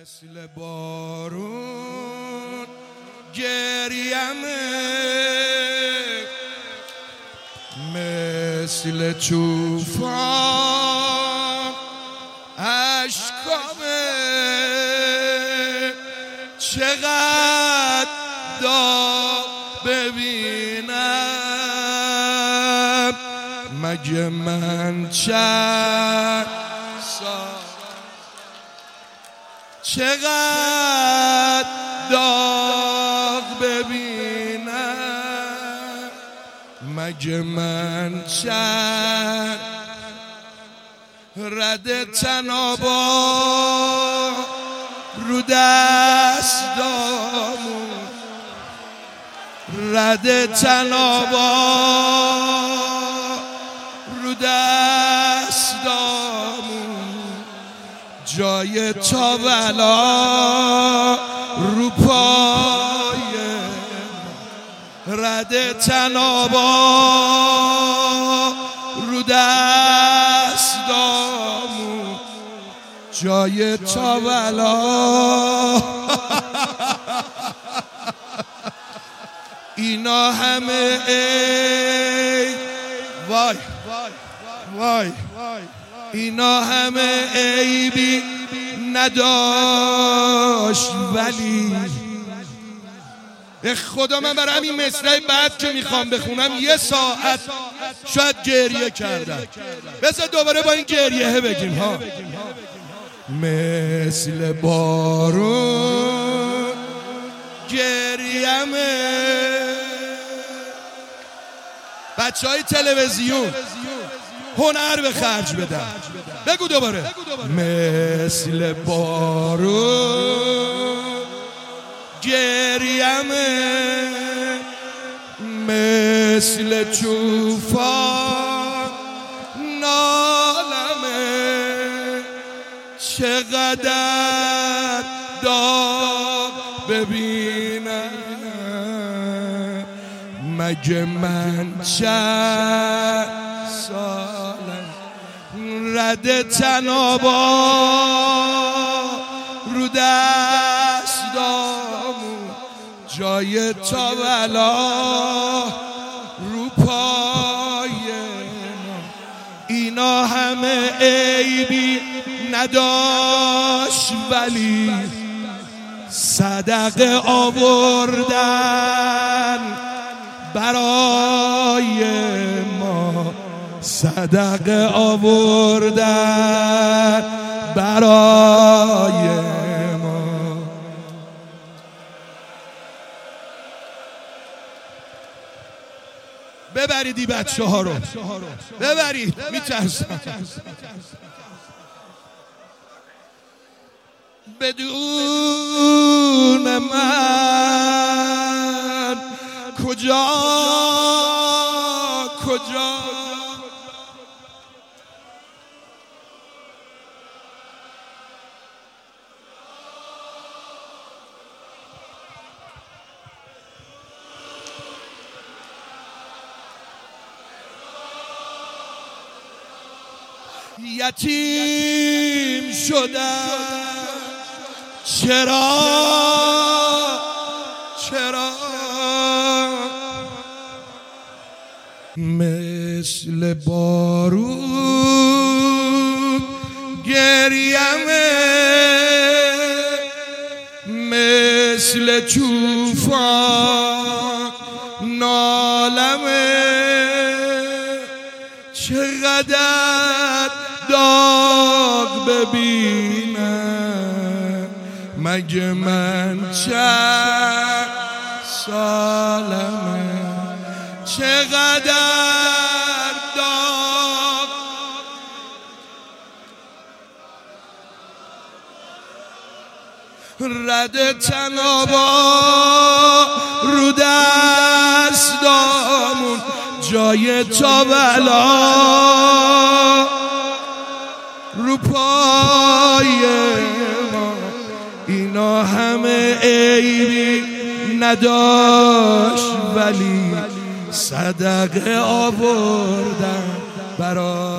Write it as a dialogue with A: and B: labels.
A: مثل بارون گریمه، مثل طوفان اشکامه، چقدر داغ ببینم مگه من چند سال، چقدر داغ ببینم مگه من چند رد تنابا رو دستامون، رد تنابا رو دستامون، جای تاولا رو پای رد تنابا رو دستامون، جای تاولا اینا همه ای وای وای اینا همه عیبی نداشت، ولی به خدا من برای همین مصرع بعد که میخوام بخونم یه ساعت شاید گریه کردم. بذار دوباره با این گریه بگیم ها. مثل بارون گریمه، بچهای تلویزیون هنر به خرج بدن. بگو دوباره. مثل بارون گریمه، مثل طوفان نالمه، چقدر داغ ببینم مگه من چند سالم، رد تنابا رو دستامون، جای تاولا رو پای ما، اینا همه عیبی نداشت، ولی صدقه آوردن برای ما، صدقه آوردن برای ما. ببرید این بچه ها رو، ببرید، میترسم. بدون من کجا یتیم شدم، چرا مثل بارون گریمه، مثل طوفان نالمه، چقدر داغ ببینم مگه من چند سالمه، چقدر داغ رد تنابا رو دستامون، جای تاولا رو پای ما، اینا همه عیبی نداشت، ولی صدقه آوردن برای